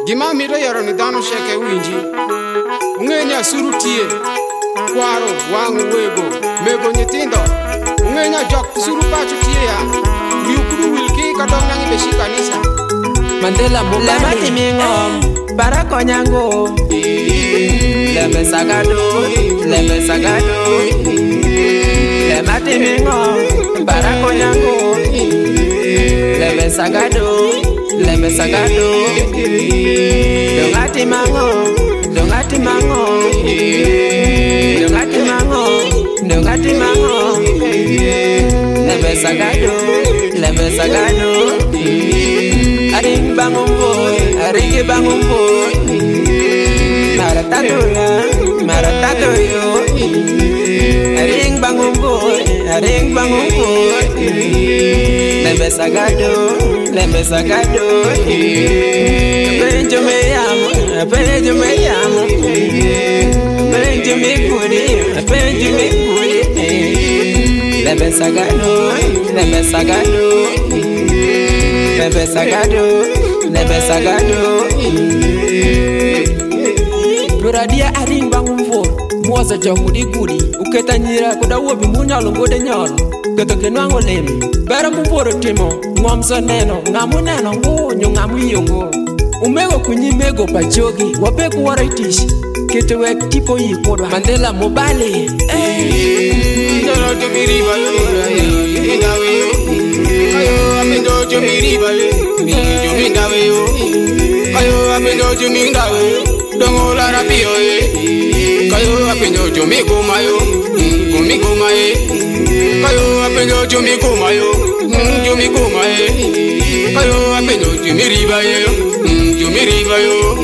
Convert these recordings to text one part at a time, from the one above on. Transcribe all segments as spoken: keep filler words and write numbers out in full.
Gima mira yaro ni dano sheke winji. Ungenya surutie. Kwaro wangu wego. Mego nyitindo. Ungenya jok suru pachu tie ya. Miukuru wilki kadong nangi beshi kanisa. Mandela mobali Lemati mingo Barako nyango Leme sagado Leme sagado Lemati mingo Barako nyango Leme sagado Leme sagado Dongati mango Dongati mango Dongati mango Dongati mango Leme sagado Leme sagado Aring bangun boy, aring bangun boy. Maratato ya, maratato yo. Aring bangun boy, aring bangun boy. Lembe sagado, lembe sagado. Benjo me amo, benjo me amo. Benjo me kuri, benjo me kuri. Lembe sagado, lembe sagado. Lembe sagado, lembe sagado. Loradia aring bangun for Mwaza jangudi gudi Uketa nyira kuda wobi munya longode nyalo Gato kenwango lemi Bera muporo timo Ngomso neno Ngamu neno ngu Nyungamu yongo Umego kunyi mego pachogi Wapeku waraitishi Kete wek tipo yi kodwa Mandela mobali Ndolo jumiriba yo Indawe yo Ayo amendo jumiriba yo Jumindawe yo Ayo amendo jumindawe yo Dongo la rapio ye Kayo apendo jumi kuma yo Kumi kuma ye Kayo apendo jumi kuma yo Jumi kuma ye Kayo apendo jumi riba ye Jumi riba yo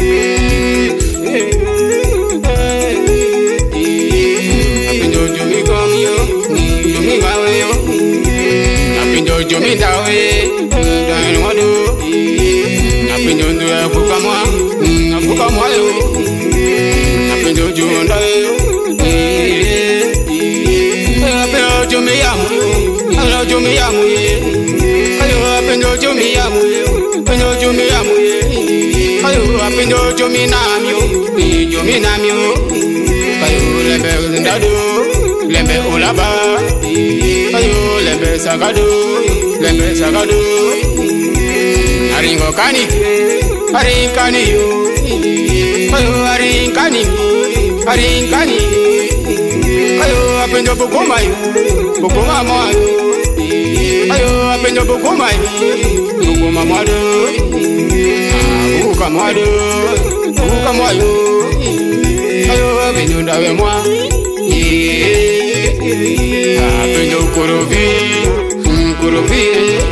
Apendo jumi kuma yo Jumi gawe yo Apendo jumi dawe Dani wado Apendo nduwe kukamwa Fuka mwayo Napendo junda yo Apendo jumi yamu Apendo jumi yamu ye Ayo apendo jumi yamu ye Apendo jumi yamu ye Ayo apendo jumi namyo Jumi namyo Ayo lembe ndado Lembe ulaba Ayo lembe sagado Lembe sagado Aringo kanike Arinkani yo Ayo arinkani Arinkani Ayo apendo bukuma yo Bukuma mwa yo Ayo apendo bukuma yo Bukuma mwa yo Buka mwa yo Buka mwa yo Ayo apendo ndawe mwa Apendo kurovi Kurovi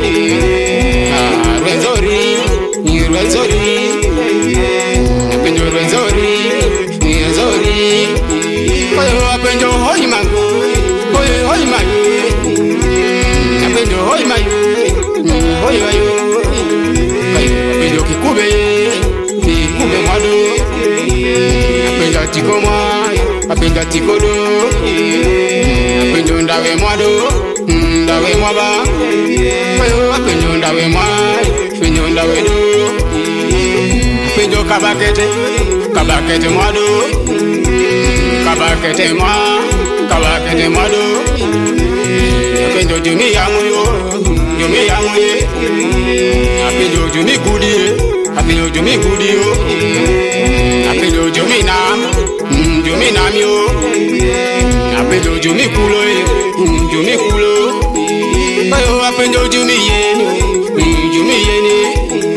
Rwenzori Rwenzori Apendo Rwenzori Rwenzori Ayo apendo hoi mango Hoi hoi mango Apendo hoi mango Hoi mango Ayo apendo kikube Kikube mwado Apendo tiko mwa Apendo tiko do Apendo ndawe mwado Ndawe mwaba Ayo apendo ndawe mwa Apendo ndawe do Apendo kabakete Kabakete mwado Kabakete mwa Kabakete mwado Apendo jumi yamu yo Jumi yamu ye Apendo jumi kudi ye Apendo jumi kudi yo Apendo jumi nam Jumi nam yo Apendo jumi kulo ye Jumi kulo Ayo apendo jumi ye Jumi ye ni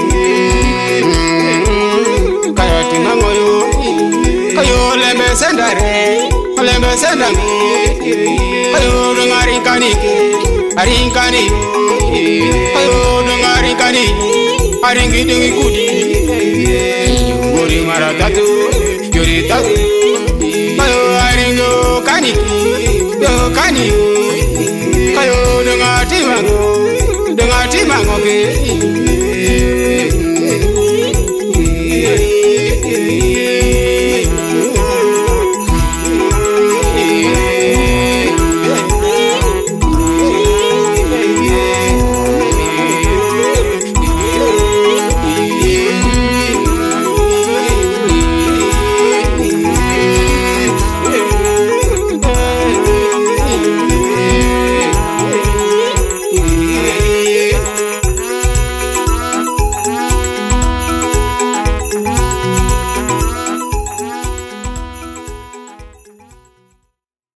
Mango yo, kayo lembe sendare, lembe sendami, kayo dengari kani, aring kani, kayo dengari kani, aring gidungi kudi, gori maratatu, gori tatu, kayo aring yo kani, yo kani, kayo dengati mango, dengati mango ke.